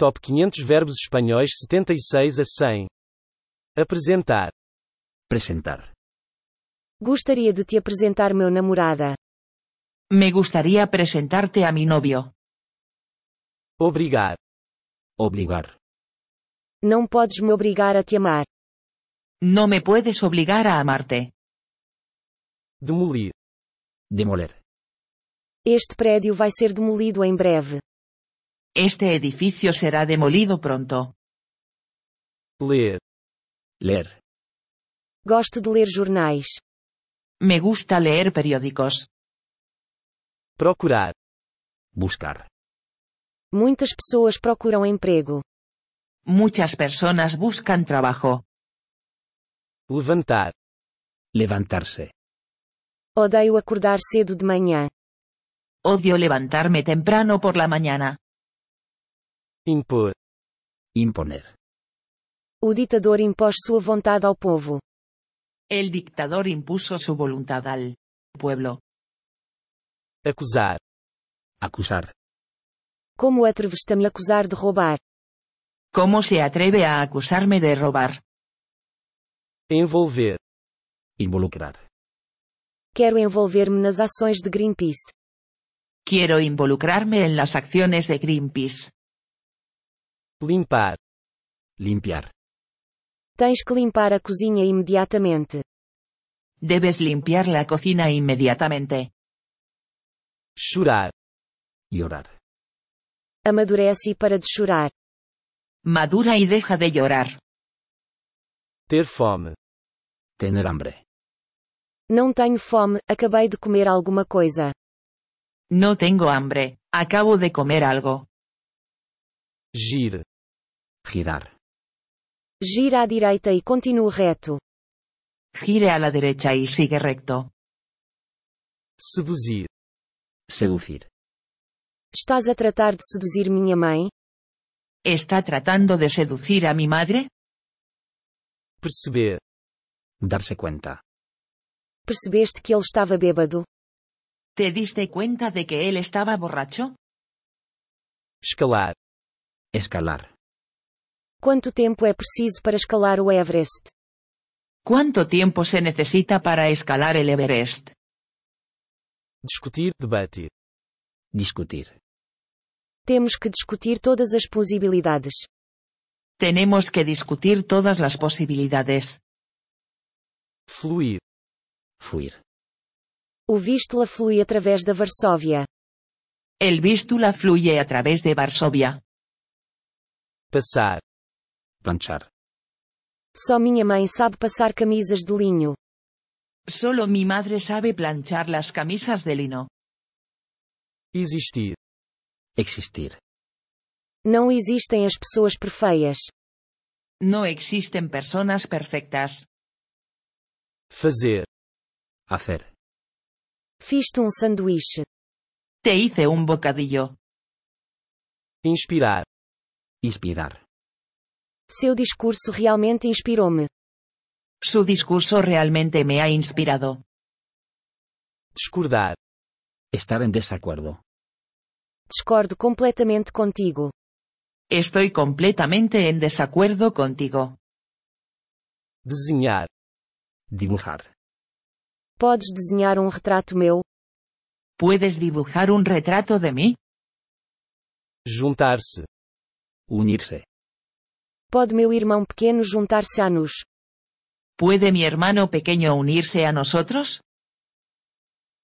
Top 500 verbos espanhóis 76 a 100. Apresentar. Presentar. Gostaria de te apresentar meu namorada. Me gustaría presentarte a mi novio. Obrigar. Obligar. Não podes me obrigar a te amar. No me puedes obligar a amarte. Demolir. Demoler. Este prédio vai ser demolido em breve. Este edificio será demolido pronto. Ler. Leer. Gosto de ler jornais. Me gusta leer periódicos. Procurar. Buscar. Muitas pessoas procuram emprego. Muchas personas buscan trabajo. Levantar. Levantarse. Odeio acordar cedo de manhã. Odio levantarme temprano por la mañana. Impor. Imponer. O ditador impôs sua vontade ao povo. El dictador impuso su voluntad al pueblo. Acusar. Acusar. Como atreves-te a me acusar de roubar? ¿Cómo se atreve a acusarme de robar? Envolver. Involucrar. Quero envolver-me nas ações de Greenpeace. Quiero involucrarme en las acciones de Greenpeace. Limpar. Limpiar. Tens que limpar a cozinha imediatamente. Debes limpiar la cocina inmediatamente. Chorar. Llorar. Amadurece e para de chorar. Madura y deja de llorar. Ter fome. Tener hambre. Não tenho fome, acabei de comer alguma coisa. No tengo hambre, acabo de comer algo. Gire. Girar. Gira à direita e continue reto. Gire a la derecha y sigue recto. Seduzir. Seducir. Estás a tratar de seduzir minha mãe? ¿Está tratando de seducir a mi madre? Perceber. Darse cuenta. Percebeste que ele estava bêbado? ¿Te diste cuenta de que él estaba borracho? Escalar. Escalar. Quanto tempo é preciso para escalar o Everest? ¿Cuánto tiempo se necesita para escalar el Everest? Discutir, debater. Discutir. Temos que discutir todas as possibilidades. Tenemos que discutir todas las posibilidades. Fluir. Fluir. O Vístula flui através da Varsóvia. El Vístula fluye a través de Varsovia. Passar. Planchar. Só minha mãe sabe passar camisas de linho. Solo mi madre sabe planchar las camisas de lino. Existir. Existir. Não existem as pessoas perfeitas. No existen personas perfectas. Fazer. Hacer. Fiz-te sanduíche. Te hice un bocadillo. Inspirar. Inspirar. Seu discurso realmente inspirou-me. Su discurso realmente me ha inspirado. Discordar. Estar en desacuerdo. Discordo completamente contigo. Estoy completamente en desacuerdo contigo. Desenhar. Dibujar. Podes desenhar retrato meu? ¿Puedes dibujar un retrato de mí? Juntar-se. Unirse. Pode meu irmão pequeno juntar-se a nos? ¿Puede mi hermano pequeño unirse a nosotros?